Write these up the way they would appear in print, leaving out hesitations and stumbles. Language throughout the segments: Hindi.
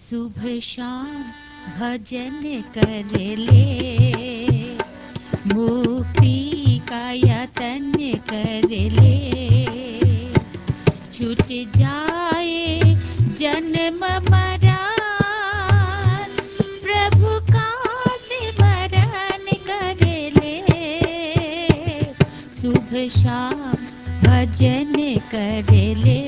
सुबह शाम भजन कर ले, मुक्ति का यतन कर ले, छूट जाए जन्म मरण, प्रभु का सिमरन कर ले, सुबह शाम भजन कर ले,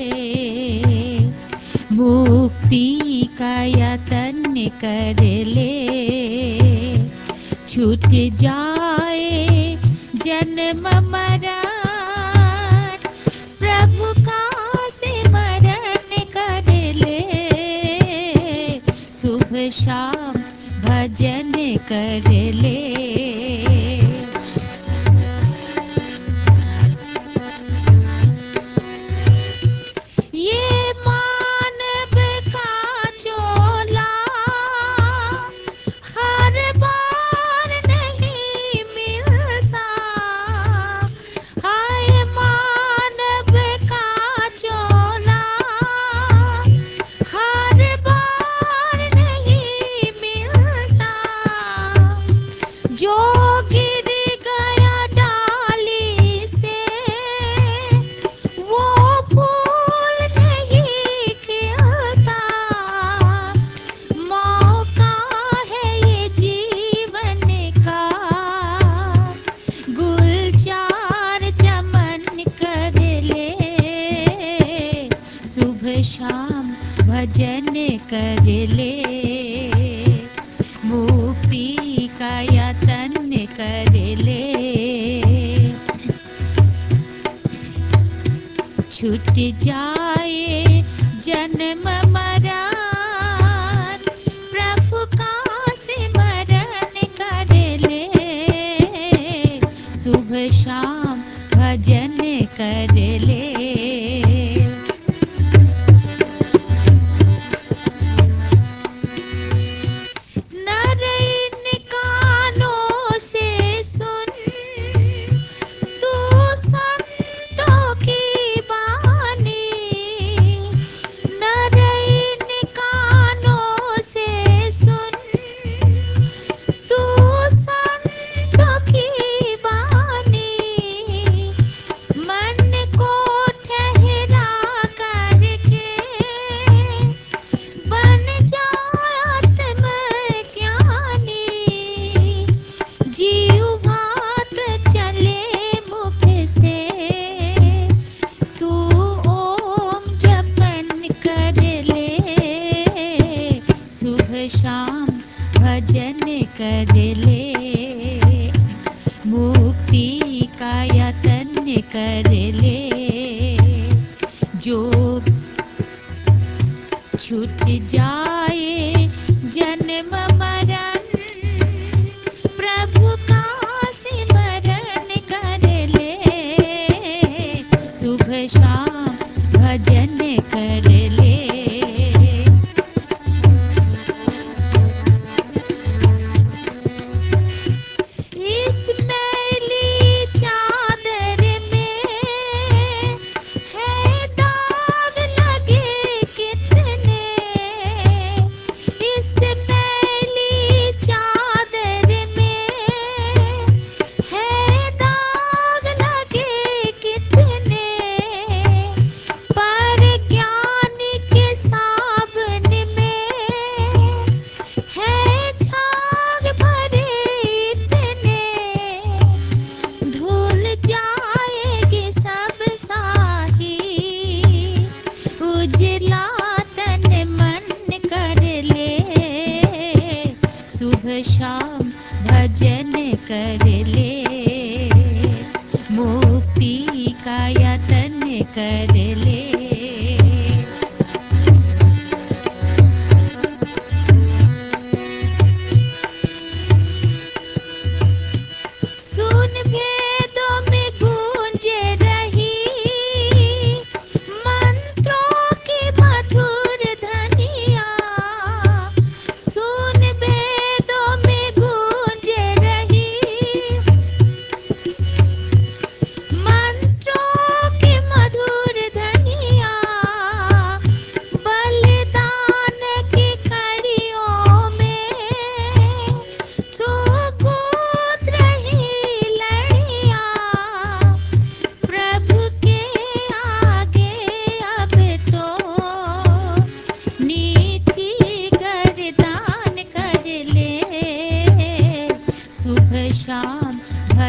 मुक्ति का यतन कर ले, छूट जाए जन्म मरण, प्रभु का सिमरन कर ले, सुबह शाम भजन कर ले। ये मानव का चोला हर बार नहीं मिलता, हाय मानव का चोला हर बार नहीं मिलता, जो गिर गया डाली से वो फूल नहीं खिलता, मौका है ये जीवन का, गुलजार चमन कर ले, सुबह शाम भजन कर ले, मुक्ति का यतन कर ले, छूट जाए जन्म मरण, प्रभु का सिमरन कर ले, सुबह शाम भजन कर ले। नर इन कानों से सुन तू संतों की बानी, नर इन कानों से सुन तू संतों की बानी, मन को ठहरा करके बन जा आत्मज्ञानी, जीव भात चले मुख से तू ओम जपन कर ले, सुबह शाम भजन कर ले, मुक्ति का यतन कर ले, जो छूट जाए जन्म मरण, प्रभु का सिमरन कर ले, सुबह शाम भजन कर ले। इस मैली चादर में है दाग लगे कितने, इस मैली चादर में है दाग लगे कितने, पर ज्ञान के सावन में है झाग भरे इतने, धुल जाएगी सब साही, उजला तन मन कर ले, सुबह शाम भजन कर ले, मुक्ति का यतन कर ले। सुन भेदों में गूंज रही मंत्रों की मधुर ध्वनियाँ, सुन भेदों में गूंज रही मंत्रों की मधुर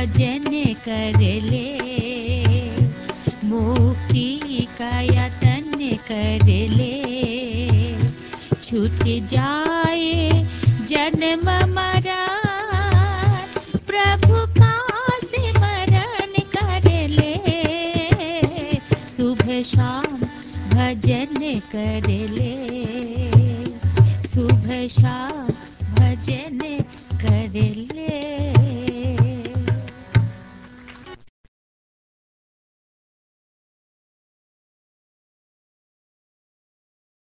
भजन कर ले।